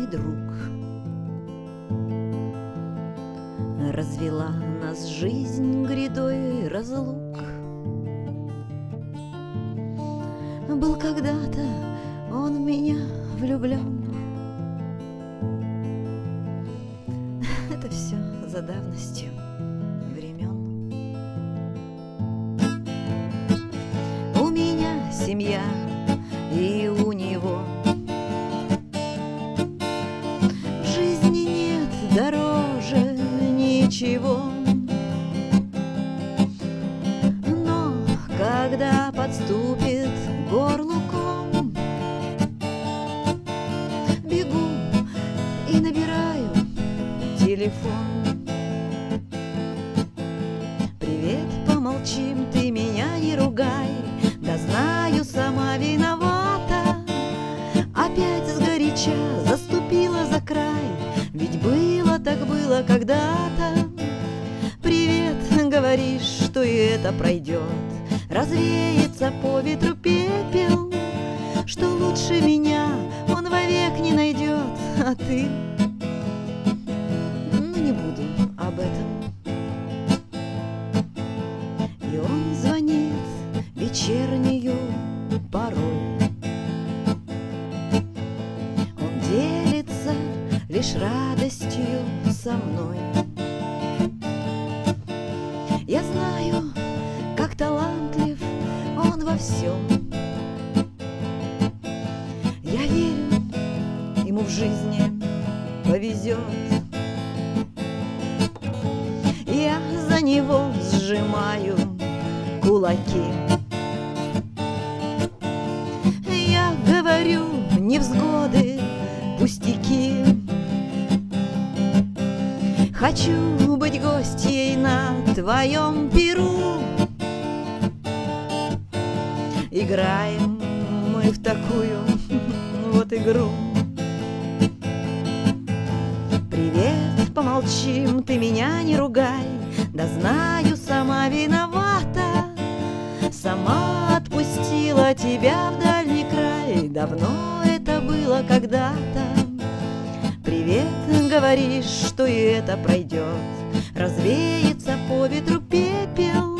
верный друг. Развела нас жизнь грядой разлук. Был когда-то он в меня влюблен. Это все за давностью времен. У меня семья и у него. В жизни нет дороже ничего. Но когда подступит к горлу ком, бегу и набираю телефон. Привет, помолчим, ты меня не ругай. Да знаю, сама виновата. Опять сгоряча заступила за край. Ведь было так было когда-то. Привет, говоришь, что и это пройдет. Развеется по ветру пепел, что лучше меня он вовек не найдет. А ты? Ну, не буду об этом. И он звонит вечернюю порой. Он делится лишь радостью со мной. Я знаю, как талантлив он во всем. Я верю, ему в жизни повезет. Я за него сжимаю кулаки. Я говорю, невзгоды, пустяки. Хочу быть гостьей на твоем пиру. Играем мы в такую вот игру. Привет, помолчим, ты меня не ругай. Да знаю, сама виновата. Сама отпустила тебя в дальний край. Давно это было когда-то. Привет, говоришь, что и это пройдет. Развеется по ветру пепел,